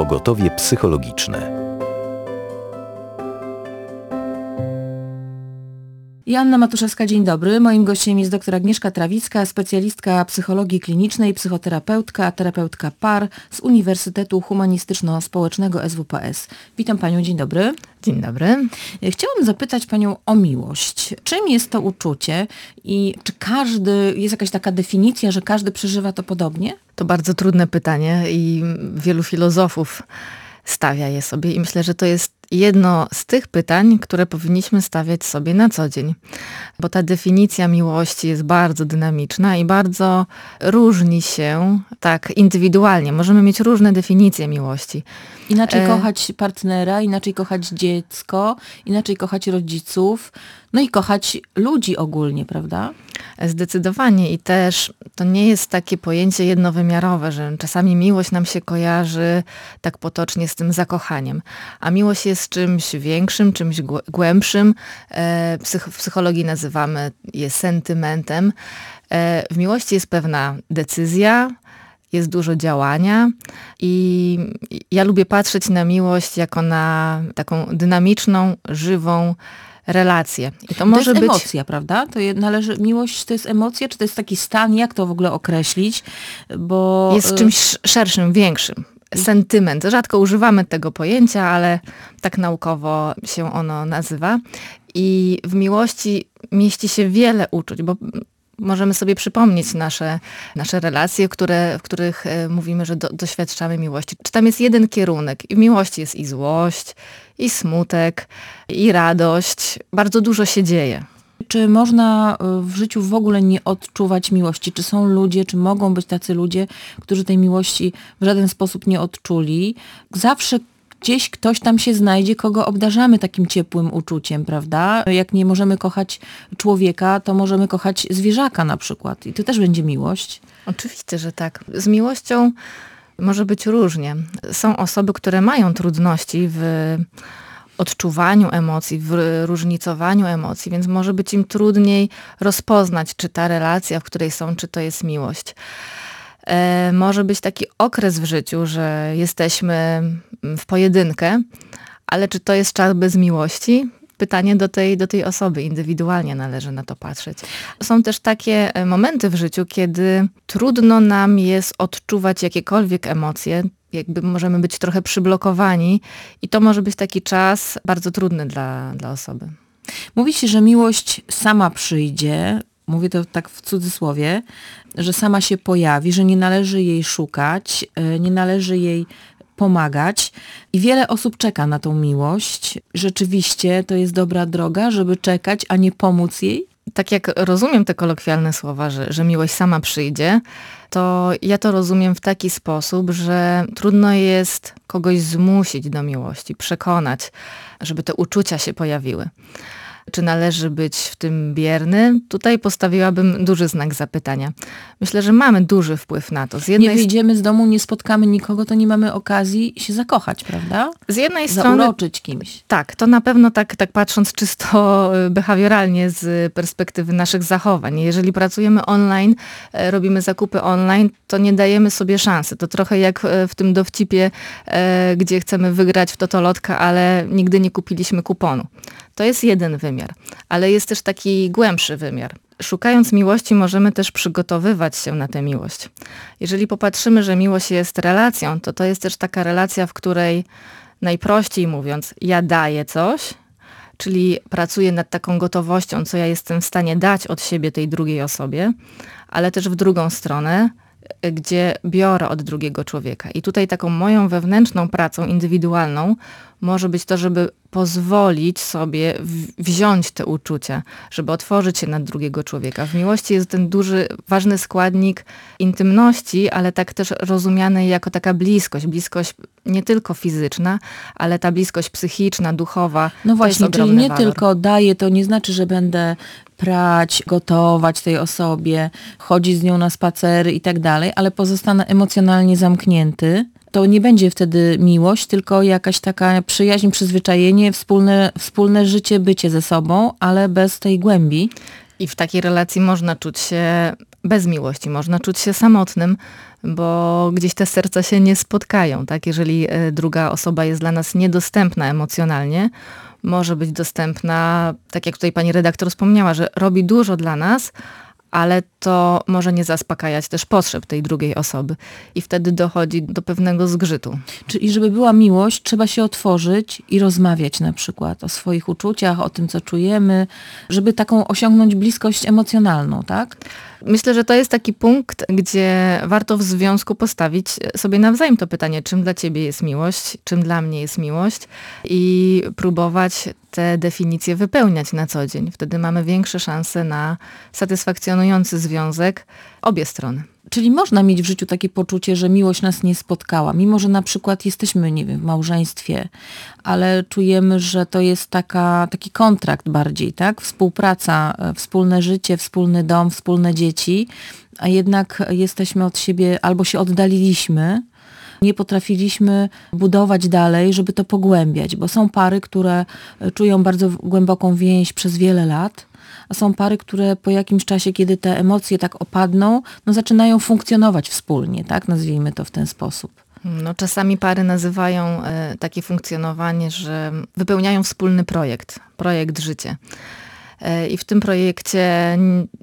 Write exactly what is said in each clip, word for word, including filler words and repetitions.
Pogotowie psychologiczne. Joanna Matuszewska, dzień dobry. Moim gościem jest dr Agnieszka Trawicka, specjalistka psychologii klinicznej, psychoterapeutka, terapeutka par z Uniwersytetu Humanistyczno-Społecznego S W P S. Witam Panią, dzień dobry. Dzień dobry. Chciałam zapytać Panią o miłość. Czym jest to uczucie i czy każdy, jest jakaś taka definicja, że każdy przeżywa to podobnie? To bardzo trudne pytanie i wielu filozofów stawia je sobie i myślę, że to jest jedno z tych pytań, które powinniśmy stawiać sobie na co dzień. Bo ta definicja miłości jest bardzo dynamiczna i bardzo różni się tak indywidualnie. Możemy mieć różne definicje miłości. Inaczej e... kochać partnera, inaczej kochać dziecko, inaczej kochać rodziców, no i kochać ludzi ogólnie, prawda? Zdecydowanie i też to nie jest takie pojęcie jednowymiarowe, że czasami miłość nam się kojarzy tak potocznie z tym zakochaniem, a miłość jest czymś większym, czymś głębszym. W psychologii nazywamy je sentymentem. W miłości jest pewna decyzja, jest dużo działania i ja lubię patrzeć na miłość jako na taką dynamiczną, żywą relacje. I to, może to jest być emocja, prawda? To je, należy, miłość to jest emocja, czy to jest taki stan? Jak to w ogóle określić? Bo jest czymś szerszym, większym. Sentyment. Rzadko używamy tego pojęcia, ale tak naukowo się ono nazywa. I w miłości mieści się wiele uczuć, bo możemy sobie przypomnieć nasze, nasze relacje, które, w których mówimy, że do, doświadczamy miłości. Czy tam jest jeden kierunek? I w miłości jest i złość, i smutek, i radość. Bardzo dużo się dzieje. Czy można w życiu w ogóle nie odczuwać miłości? Czy są ludzie, czy mogą być tacy ludzie, którzy tej miłości w żaden sposób nie odczuli? Zawsze gdzieś ktoś tam się znajdzie, kogo obdarzamy takim ciepłym uczuciem, prawda? Jak nie możemy kochać człowieka, to możemy kochać zwierzaka na przykład. I to też będzie miłość. Oczywiście, że tak. Z miłością może być różnie. Są osoby, które mają trudności w odczuwaniu emocji, w różnicowaniu emocji, więc może być im trudniej rozpoznać, czy ta relacja, w której są, czy to jest miłość. E, może być taki okres w życiu, że jesteśmy w pojedynkę, ale czy to jest czas bez miłości? Pytanie do tej, do tej osoby, indywidualnie należy na to patrzeć. Są też takie momenty w życiu, kiedy trudno nam jest odczuwać jakiekolwiek emocje, jakby możemy być trochę przyblokowani i to może być taki czas bardzo trudny dla, dla osoby. Mówi się, że miłość sama przyjdzie, mówię to tak w cudzysłowie, że sama się pojawi, że nie należy jej szukać, nie należy jej pomagać i wiele osób czeka na tą miłość. Rzeczywiście to jest dobra droga, żeby czekać, a nie pomóc jej? Tak jak rozumiem te kolokwialne słowa, że, że miłość sama przyjdzie, to ja to rozumiem w taki sposób, że trudno jest kogoś zmusić do miłości, przekonać, żeby te uczucia się pojawiły. Czy należy być w tym bierny? Tutaj postawiłabym duży znak zapytania. Myślę, że mamy duży wpływ na to. Z jednej nie wyjdziemy z domu, nie spotkamy nikogo, to nie mamy okazji się zakochać, prawda? Z jednej strony zauroczyć kimś. Tak, to na pewno tak, tak patrząc czysto behawioralnie z perspektywy naszych zachowań. Jeżeli pracujemy online, robimy zakupy online, to nie dajemy sobie szansy. To trochę jak w tym dowcipie, gdzie chcemy wygrać w totolotka, ale nigdy nie kupiliśmy kuponu. To jest jeden wymiar, ale jest też taki głębszy wymiar. Szukając miłości możemy też przygotowywać się na tę miłość. Jeżeli popatrzymy, że miłość jest relacją, to to jest też taka relacja, w której najprościej mówiąc, ja daję coś, czyli pracuję nad taką gotowością, co ja jestem w stanie dać od siebie tej drugiej osobie, ale też w drugą stronę, gdzie biorę od drugiego człowieka. I tutaj taką moją wewnętrzną pracą indywidualną może być to, żeby pozwolić sobie wziąć te uczucia, żeby otworzyć się na drugiego człowieka. W miłości jest ten duży, ważny składnik intymności, ale tak też rozumiany jako taka bliskość. Bliskość nie tylko fizyczna, ale ta bliskość psychiczna, duchowa. No właśnie, czyli nie walor. tylko daję, to nie znaczy, że będę prać, gotować tej osobie, chodzić z nią na spacery i tak dalej, ale pozostanę emocjonalnie zamknięty. To nie będzie wtedy miłość, tylko jakaś taka przyjaźń, przyzwyczajenie, wspólne, wspólne życie, bycie ze sobą, ale bez tej głębi. I w takiej relacji można czuć się bez miłości. Można czuć się samotnym, bo gdzieś te serca się nie spotkają, tak? Jeżeli druga osoba jest dla nas niedostępna emocjonalnie, może być dostępna, tak jak tutaj pani redaktor wspomniała, że robi dużo dla nas, ale to może nie zaspokajać też potrzeb tej drugiej osoby. I wtedy dochodzi do pewnego zgrzytu. Czyli żeby była miłość, trzeba się otworzyć i rozmawiać na przykład o swoich uczuciach, o tym, co czujemy, żeby taką osiągnąć bliskość emocjonalną, tak? Myślę, że to jest taki punkt, gdzie warto w związku postawić sobie nawzajem to pytanie, czym dla ciebie jest miłość, czym dla mnie jest miłość i próbować te definicje wypełniać na co dzień. Wtedy mamy większe szanse na satysfakcjonujący związek obie strony. Czyli można mieć w życiu takie poczucie, że miłość nas nie spotkała, mimo że na przykład jesteśmy, nie wiem, w małżeństwie, ale czujemy, że to jest taka, taki kontrakt bardziej, tak? Współpraca, wspólne życie, wspólny dom, wspólne dzieci, a jednak jesteśmy od siebie, albo się oddaliliśmy, nie potrafiliśmy budować dalej, żeby to pogłębiać, bo są pary, które czują bardzo głęboką więź przez wiele lat, a są pary, które po jakimś czasie, kiedy te emocje tak opadną, no zaczynają funkcjonować wspólnie, tak? Nazwijmy to w ten sposób. No, czasami pary nazywają e, takie funkcjonowanie, że wypełniają wspólny projekt, projekt życie. E, I w tym projekcie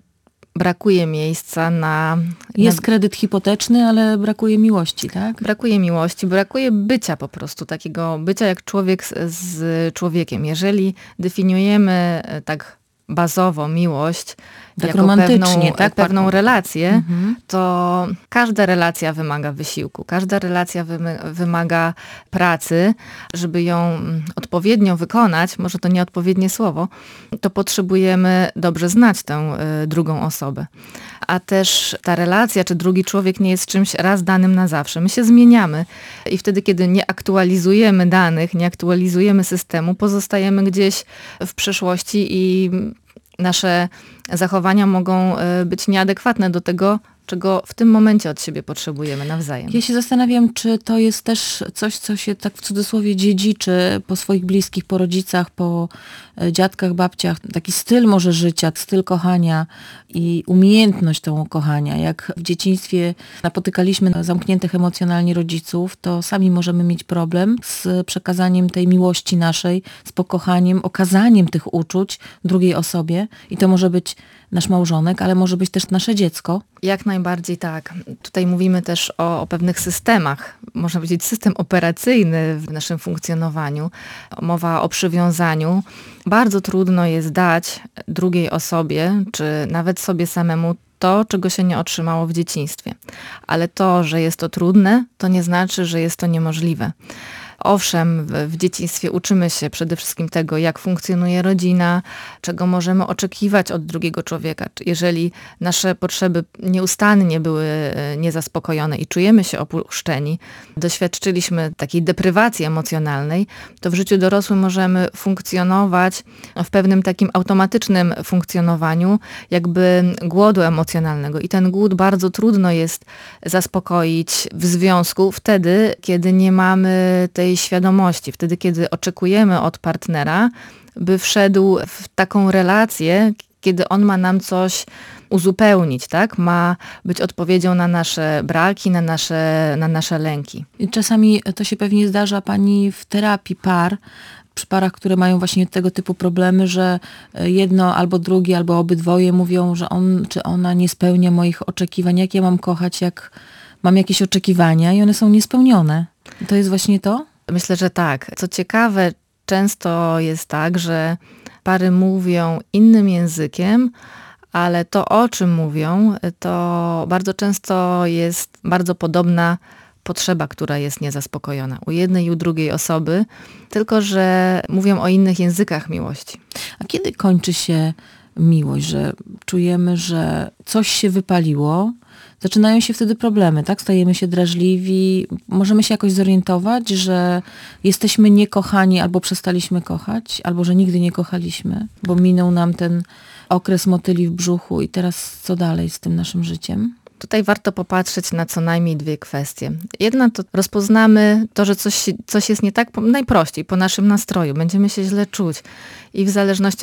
brakuje miejsca na... Jest na... kredyt hipoteczny, ale brakuje miłości, tak? Brakuje miłości, brakuje bycia po prostu, takiego bycia jak człowiek z, z człowiekiem. Jeżeli definiujemy tak bazowo miłość tak jako romantycznie, pewną, tak? pewną tak. relację, Mhm. to każda relacja wymaga wysiłku, każda relacja wymy- wymaga pracy, żeby ją odpowiednio wykonać, może to nieodpowiednie słowo, to potrzebujemy dobrze znać tę y, drugą osobę. A też ta relacja, czy drugi człowiek nie jest czymś raz danym na zawsze. My się zmieniamy i wtedy, kiedy nie aktualizujemy danych, nie aktualizujemy systemu, pozostajemy gdzieś w przeszłości i nasze zachowania mogą być nieadekwatne do tego, czego w tym momencie od siebie potrzebujemy nawzajem. Ja się zastanawiam, czy to jest też coś, co się tak w cudzysłowie dziedziczy po swoich bliskich, po rodzicach, po dziadkach, babciach. Taki styl może życia, styl kochania i umiejętność tą kochania. Jak w dzieciństwie napotykaliśmy na zamkniętych emocjonalnie rodziców, to sami możemy mieć problem z przekazaniem tej miłości naszej, z pokochaniem, okazaniem tych uczuć drugiej osobie. I to może być nasz małżonek, ale może być też nasze dziecko. Jak najbardziej tak. Tutaj mówimy też o, o pewnych systemach. Można powiedzieć system operacyjny w naszym funkcjonowaniu. Mowa o przywiązaniu. Bardzo trudno jest dać drugiej osobie, czy nawet sobie samemu to, czego się nie otrzymało w dzieciństwie. Ale to, że jest to trudne, to nie znaczy, że jest to niemożliwe. Owszem, w, w dzieciństwie uczymy się przede wszystkim tego, jak funkcjonuje rodzina, czego możemy oczekiwać od drugiego człowieka. Jeżeli nasze potrzeby nieustannie były niezaspokojone i czujemy się opuszczeni, doświadczyliśmy takiej deprywacji emocjonalnej, to w życiu dorosłym możemy funkcjonować w pewnym takim automatycznym funkcjonowaniu, jakby głodu emocjonalnego. I ten głód bardzo trudno jest zaspokoić w związku wtedy, kiedy nie mamy tej świadomości, wtedy, kiedy oczekujemy od partnera, by wszedł w taką relację, kiedy on ma nam coś uzupełnić, tak? Ma być odpowiedzią na nasze braki, na nasze, na nasze lęki. I czasami to się pewnie zdarza pani w terapii par, przy parach, które mają właśnie tego typu problemy, że jedno albo drugie, albo obydwoje mówią, że on czy ona nie spełnia moich oczekiwań. Jak ja mam kochać, jak mam jakieś oczekiwania i one są niespełnione. To jest właśnie to? Myślę, że tak. Co ciekawe, często jest tak, że pary mówią innym językiem, ale to, o czym mówią, to bardzo często jest bardzo podobna potrzeba, która jest niezaspokojona u jednej i u drugiej osoby, tylko że mówią o innych językach miłości. A kiedy kończy się miłość, że czujemy, że coś się wypaliło, zaczynają się wtedy problemy, tak? Stajemy się drażliwi, możemy się jakoś zorientować, że jesteśmy niekochani albo przestaliśmy kochać, albo że nigdy nie kochaliśmy, bo minął nam ten okres motyli w brzuchu i teraz co dalej z tym naszym życiem? Tutaj warto popatrzeć na co najmniej dwie kwestie. Jedna to rozpoznamy to, że coś, coś jest nie tak, najprościej po naszym nastroju. Będziemy się źle czuć i w zależności od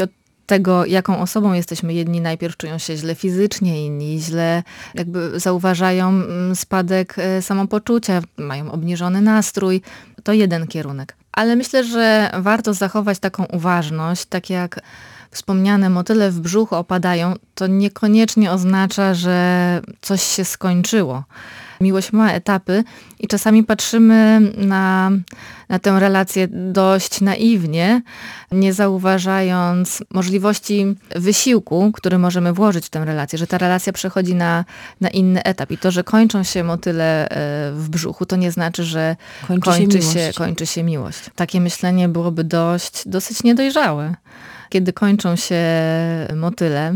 tego, jaką osobą jesteśmy. Jedni najpierw czują się źle fizycznie, inni źle jakby zauważają mm, spadek e, samopoczucia, mają obniżony nastrój. To jeden kierunek. Ale myślę, że warto zachować taką uważność, tak jak wspomniane motyle w brzuchu opadają, to niekoniecznie oznacza, że coś się skończyło. Miłość ma etapy i czasami patrzymy na, na tę relację dość naiwnie, nie zauważając możliwości wysiłku, który możemy włożyć w tę relację, że ta relacja przechodzi na, na inny etap. I to, że kończą się motyle w brzuchu, to nie znaczy, że Kończy, kończy, się, się, kończy się miłość. Takie myślenie byłoby dość, dosyć niedojrzałe. Kiedy kończą się motyle.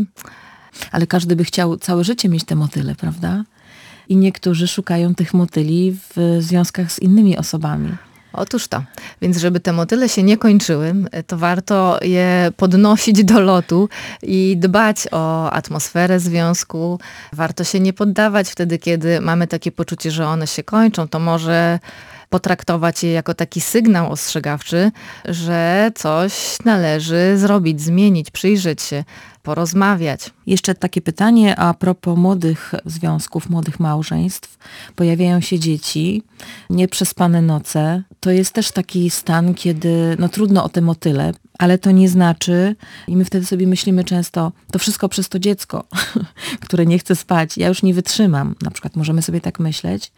Ale każdy by chciał całe życie mieć te motyle, prawda? I niektórzy szukają tych motyli w związkach z innymi osobami. Otóż to. Więc żeby te motyle się nie kończyły, to warto je podnosić do lotu i dbać o atmosferę związku. Warto się nie poddawać wtedy, kiedy mamy takie poczucie, że one się kończą. To może potraktować je jako taki sygnał ostrzegawczy, że coś należy zrobić, zmienić, przyjrzeć się, porozmawiać. Jeszcze takie pytanie a propos młodych związków, młodych małżeństw. Pojawiają się dzieci, nieprzespane noce. To jest też taki stan, kiedy no trudno o te motyle, ale to nie znaczy, i my wtedy sobie myślimy często, to wszystko przez to dziecko, które nie chce spać. Ja już nie wytrzymam. Na przykład możemy sobie tak myśleć.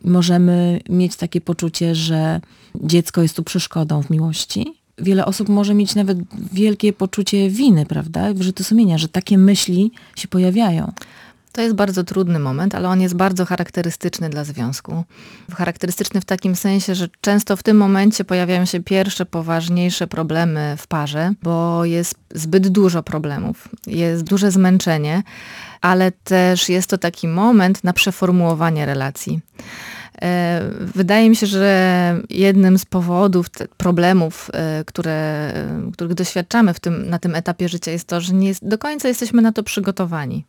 Możemy mieć takie poczucie, że dziecko jest tu przeszkodą w miłości. Wiele osób może mieć nawet wielkie poczucie winy, prawda? Wyrzuty sumienia, że takie myśli się pojawiają. To jest bardzo trudny moment, ale on jest bardzo charakterystyczny dla związku. Charakterystyczny w takim sensie, że często w tym momencie pojawiają się pierwsze, poważniejsze problemy w parze, bo jest zbyt dużo problemów, jest duże zmęczenie, ale też jest to taki moment na przeformułowanie relacji. Wydaje mi się, że jednym z powodów problemów, które, których doświadczamy w tym, na tym etapie życia jest to, że nie jest, do końca jesteśmy na to przygotowani.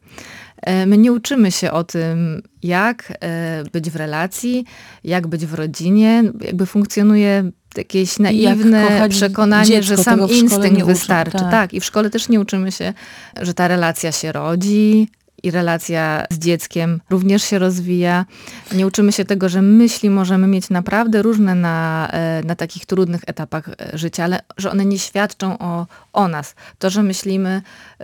My nie uczymy się o tym, jak być w relacji, jak być w rodzinie, jakby funkcjonuje jakieś naiwne przekonanie, dziecko, że sam instynkt wystarczy. Uczy, tak. tak, i w szkole też nie uczymy się, że ta relacja się rodzi, i relacja z dzieckiem również się rozwija. Nie uczymy się tego, że myśli możemy mieć naprawdę różne na, na takich trudnych etapach życia, ale że one nie świadczą o, o nas. To, że myślimy,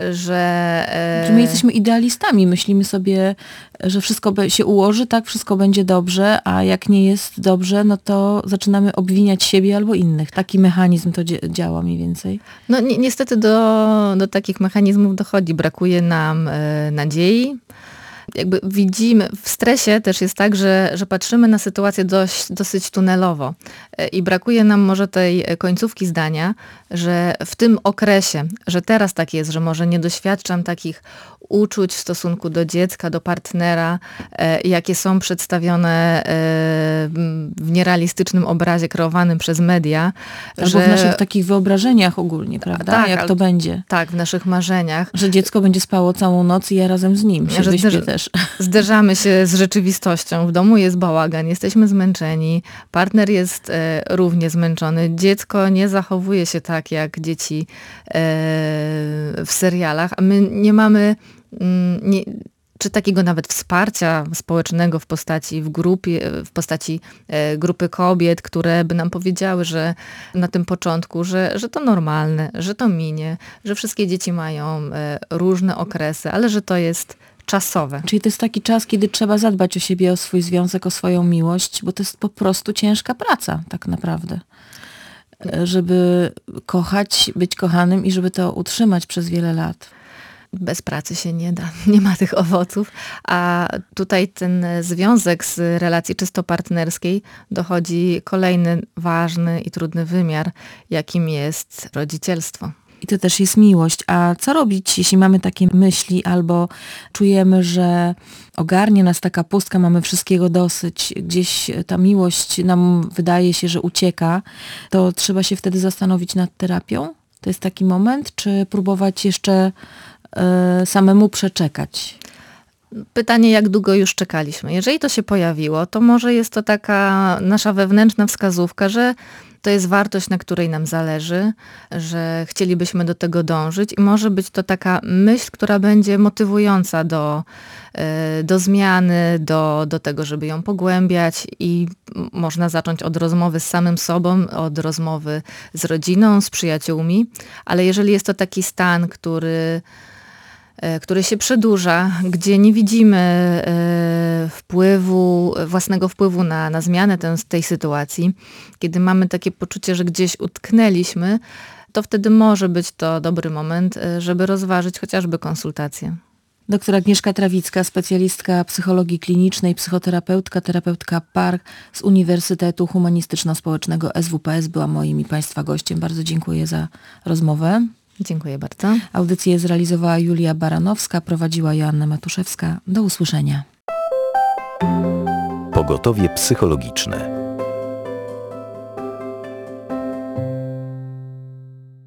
że... Że my jesteśmy idealistami. Myślimy sobie, że wszystko się ułoży, tak, wszystko będzie dobrze, a jak nie jest dobrze, no to zaczynamy obwiniać siebie albo innych. Taki mechanizm to działa mniej więcej. No ni- niestety do, do takich mechanizmów dochodzi. Brakuje nam e, nadziei. Jakby widzimy, w stresie też jest tak, że, że patrzymy na sytuację dość, dosyć tunelowo i brakuje nam może tej końcówki zdania, że w tym okresie, że teraz tak jest, że może nie doświadczam takich uczuć w stosunku do dziecka, do partnera, e, jakie są przedstawione e, w nierealistycznym obrazie kreowanym przez media. Albo że, w naszych takich wyobrażeniach ogólnie, prawda? Tak, jak to będzie. Tak, w naszych marzeniach. Że dziecko będzie spało całą noc i ja razem z nim się że wyśpię zderz- też. Zderzamy się z rzeczywistością. W domu jest bałagan, jesteśmy zmęczeni, partner jest e, równie zmęczony. Dziecko nie zachowuje się tak, jak dzieci e, w serialach, a my nie mamy Nie, czy takiego nawet wsparcia społecznego w postaci w grupie, w postaci e, grupy kobiet, które by nam powiedziały, że na tym początku, że, że to normalne, że to minie, że wszystkie dzieci mają e, różne okresy, ale że to jest czasowe. Czyli to jest taki czas, kiedy trzeba zadbać o siebie, o swój związek, o swoją miłość, bo to jest po prostu ciężka praca tak naprawdę. Żeby kochać, być kochanym i żeby to utrzymać przez wiele lat. Bez pracy się nie da, nie ma tych owoców, a tutaj ten związek z relacji czysto partnerskiej dochodzi kolejny ważny i trudny wymiar, jakim jest rodzicielstwo. I to też jest miłość. A co robić, jeśli mamy takie myśli albo czujemy, że ogarnie nas taka pustka, mamy wszystkiego dosyć, gdzieś ta miłość nam wydaje się, że ucieka, to trzeba się wtedy zastanowić nad terapią? To jest taki moment, czy próbować jeszcze samemu przeczekać? Pytanie, jak długo już czekaliśmy. Jeżeli to się pojawiło, to może jest to taka nasza wewnętrzna wskazówka, że to jest wartość, na której nam zależy, że chcielibyśmy do tego dążyć i może być to taka myśl, która będzie motywująca do, do zmiany, do, do tego, żeby ją pogłębiać i można zacząć od rozmowy z samym sobą, od rozmowy z rodziną, z przyjaciółmi, ale jeżeli jest to taki stan, który który się przedłuża, gdzie nie widzimy wpływu, własnego wpływu na, na zmianę ten, tej sytuacji, kiedy mamy takie poczucie, że gdzieś utknęliśmy, to wtedy może być to dobry moment, żeby rozważyć chociażby konsultację. Doktor Agnieszka Trawicka, specjalistka psychologii klinicznej, psychoterapeutka, terapeutka par z Uniwersytetu Humanistyczno-Społecznego S W P S była moim i Państwa gościem. Bardzo dziękuję za rozmowę. Dziękuję bardzo. Audycję zrealizowała Julia Baranowska, prowadziła Joanna Matuszewska. Do usłyszenia. Pogotowie psychologiczne.